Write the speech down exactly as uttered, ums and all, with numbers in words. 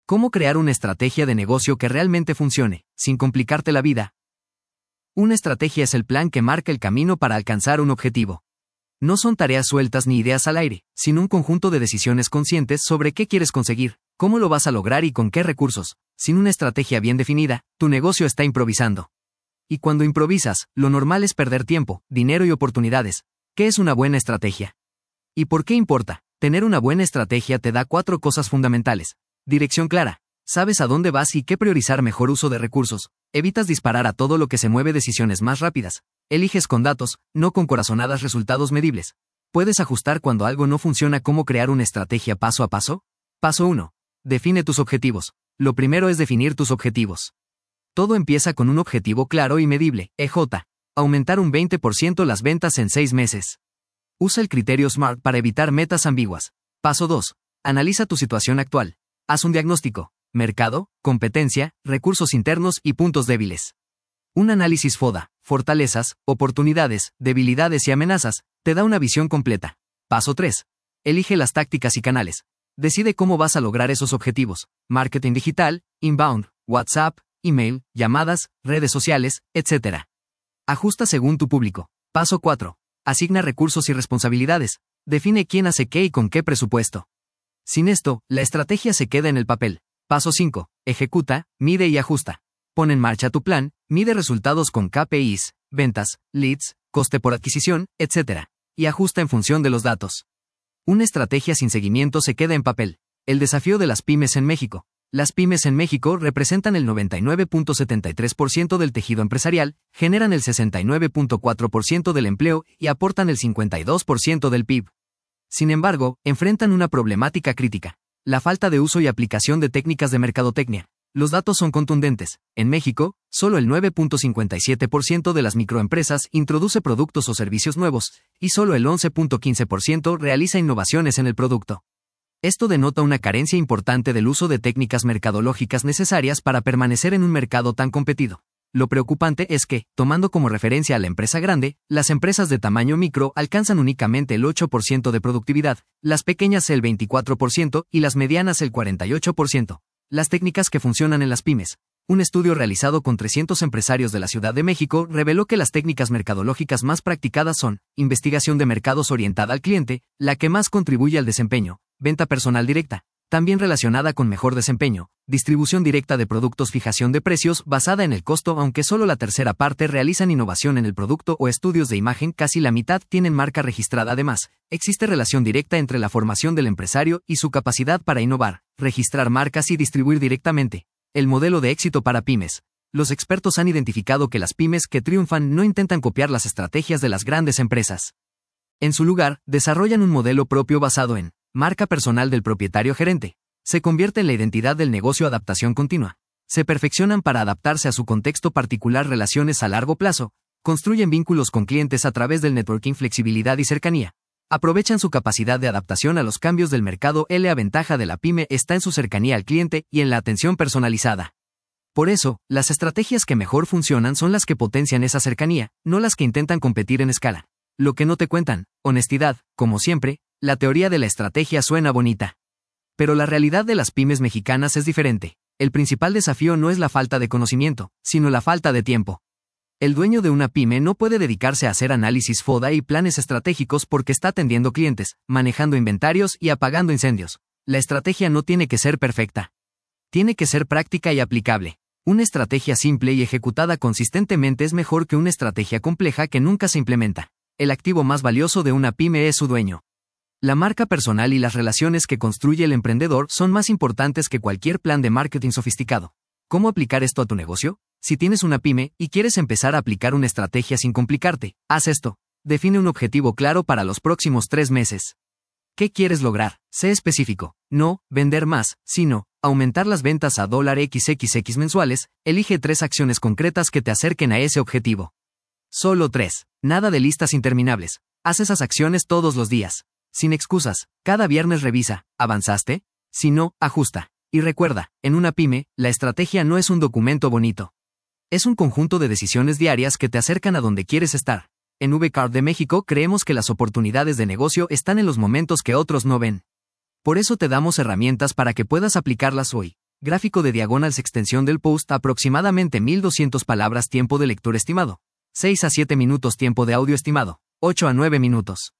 ¿Cómo crear una estrategia de negocio que realmente funcione, sin complicarte la vida? Una estrategia es el plan que marca el camino para alcanzar un objetivo. No son tareas sueltas ni ideas al aire, sino un conjunto de decisiones conscientes sobre qué quieres conseguir, cómo lo vas a lograr y con qué recursos. Sin una estrategia bien definida, tu negocio está improvisando. Y cuando improvisas, lo normal es perder tiempo, dinero y oportunidades. ¿Qué es una buena estrategia? ¿Y por qué importa? Tener una buena estrategia te da cuatro cosas fundamentales. Dirección clara. Sabes a dónde vas y qué priorizar, mejor uso de recursos. Evitas disparar a todo lo que se mueve, decisiones más rápidas. Eliges con datos, no con corazonadas, resultados medibles. ¿Puedes ajustar cuando algo no funciona? ¿Cómo crear una estrategia paso a paso? Paso uno. Define tus objetivos. Lo primero es definir tus objetivos. Todo empieza con un objetivo claro y medible. E J. Aumentar un veinte por ciento las ventas en seis meses. Usa el criterio SMART para evitar metas ambiguas. Paso dos. Analiza tu situación actual. Haz un diagnóstico. Mercado, competencia, recursos internos y puntos débiles. Un análisis FODA, fortalezas, oportunidades, debilidades y amenazas, te da una visión completa. Paso tres. Elige las tácticas y canales. Decide cómo vas a lograr esos objetivos. Marketing digital, inbound, WhatsApp, email, llamadas, redes sociales, etcétera. Ajusta según tu público. Paso cuatro. Asigna recursos y responsabilidades. Define quién hace qué y con qué presupuesto. Sin esto, la estrategia se queda en el papel. Paso cinco. Ejecuta, mide y ajusta. Pon en marcha tu plan, mide resultados con K P Is, ventas, leads, coste por adquisición, etcétera. Y ajusta en función de los datos. Una estrategia sin seguimiento se queda en papel. El desafío de las pymes en México. Las pymes en México representan el noventa y nueve punto setenta y tres por ciento del tejido empresarial, generan el sesenta y nueve punto cuatro por ciento del empleo y aportan el cincuenta y dos por ciento del P I B. Sin embargo, enfrentan una problemática crítica. La falta de uso y aplicación de técnicas de mercadotecnia. Los datos son contundentes. En México, solo el nueve punto cincuenta y siete por ciento de las microempresas introduce productos o servicios nuevos, y solo el once punto quince por ciento realiza innovaciones en el producto. Esto denota una carencia importante del uso de técnicas mercadológicas necesarias para permanecer en un mercado tan competido. Lo preocupante es que, tomando como referencia a la empresa grande, las empresas de tamaño micro alcanzan únicamente el ocho por ciento de productividad, las pequeñas el veinticuatro por ciento y las medianas el cuarenta y ocho por ciento. Las técnicas que funcionan en las pymes. Un estudio realizado con trescientos empresarios de la Ciudad de México reveló que las técnicas mercadológicas más practicadas son: investigación de mercados orientada al cliente, la que más contribuye al desempeño; venta personal directa, también relacionada con mejor desempeño; distribución directa de productos; fijación de precios basada en el costo, aunque solo la tercera parte realizan innovación en el producto; o estudios de imagen, casi la mitad tienen marca registrada. Además, existe relación directa entre la formación del empresario y su capacidad para innovar, registrar marcas y distribuir directamente. El modelo de éxito para pymes. Los expertos han identificado que las pymes que triunfan no intentan copiar las estrategias de las grandes empresas. En su lugar, desarrollan un modelo propio basado en marca personal del propietario gerente. Se convierte en la identidad del negocio. Adaptación continua. Se perfeccionan para adaptarse a su contexto particular. Relaciones a largo plazo. Construyen vínculos con clientes a través del networking. Flexibilidad y cercanía. Aprovechan su capacidad de adaptación a los cambios del mercado. La ventaja de la pyme está en su cercanía al cliente y en la atención personalizada. Por eso, las estrategias que mejor funcionan son las que potencian esa cercanía, no las que intentan competir en escala. Lo que no te cuentan. Honestidad. Como siempre, la teoría de la estrategia suena bonita. Pero la realidad de las pymes mexicanas es diferente. El principal desafío no es la falta de conocimiento, sino la falta de tiempo. El dueño de una pyme no puede dedicarse a hacer análisis FODA y planes estratégicos porque está atendiendo clientes, manejando inventarios y apagando incendios. La estrategia no tiene que ser perfecta. Tiene que ser práctica y aplicable. Una estrategia simple y ejecutada consistentemente es mejor que una estrategia compleja que nunca se implementa. El activo más valioso de una pyme es su dueño. La marca personal y las relaciones que construye el emprendedor son más importantes que cualquier plan de marketing sofisticado. ¿Cómo aplicar esto a tu negocio? Si tienes una pyme y quieres empezar a aplicar una estrategia sin complicarte, haz esto. Define un objetivo claro para los próximos tres meses. ¿Qué quieres lograr? Sé específico. No vender más, sino aumentar las ventas a dólar equis equis equis mensuales. Elige tres acciones concretas que te acerquen a ese objetivo. Solo tres. Nada de listas interminables. Haz esas acciones todos los días. Sin excusas. Cada viernes revisa. ¿Avanzaste? Si no, ajusta. Y recuerda, en una pyme, la estrategia no es un documento bonito. Es un conjunto de decisiones diarias que te acercan a donde quieres estar. En V-Card de México creemos que las oportunidades de negocio están en los momentos que otros no ven. Por eso te damos herramientas para que puedas aplicarlas hoy. Gráfico de diagonals extensión del post aproximadamente mil doscientas palabras tiempo de lectura estimado. seis a siete minutos tiempo de audio estimado. ocho a nueve minutos.